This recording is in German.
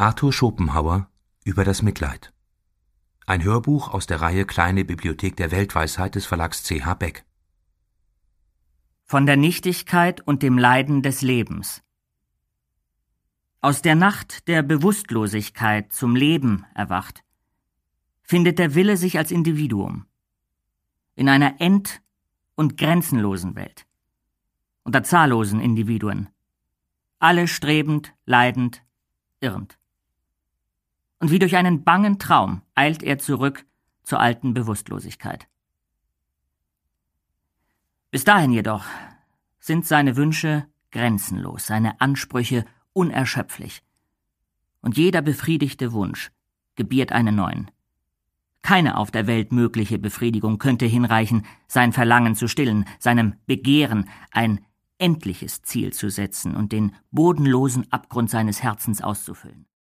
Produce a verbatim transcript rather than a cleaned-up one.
Arthur Schopenhauer über das Mitleid. Ein Hörbuch aus der Reihe Kleine Bibliothek der Weltweisheit des Verlags C H Beck. Von der Nichtigkeit und dem Leiden des Lebens. Aus der Nacht der Bewusstlosigkeit zum Leben erwacht, findet der Wille sich als Individuum. In einer end- und grenzenlosen Welt. Unter zahllosen Individuen. Alle strebend, leidend, irrend. Und wie durch einen bangen Traum eilt er zurück zur alten Bewusstlosigkeit. Bis dahin jedoch sind seine Wünsche grenzenlos, seine Ansprüche unerschöpflich. Und jeder befriedigte Wunsch gebiert einen neuen. Keine auf der Welt mögliche Befriedigung könnte hinreichen, sein Verlangen zu stillen, seinem Begehren ein endliches Ziel zu setzen und den bodenlosen Abgrund seines Herzens auszufüllen.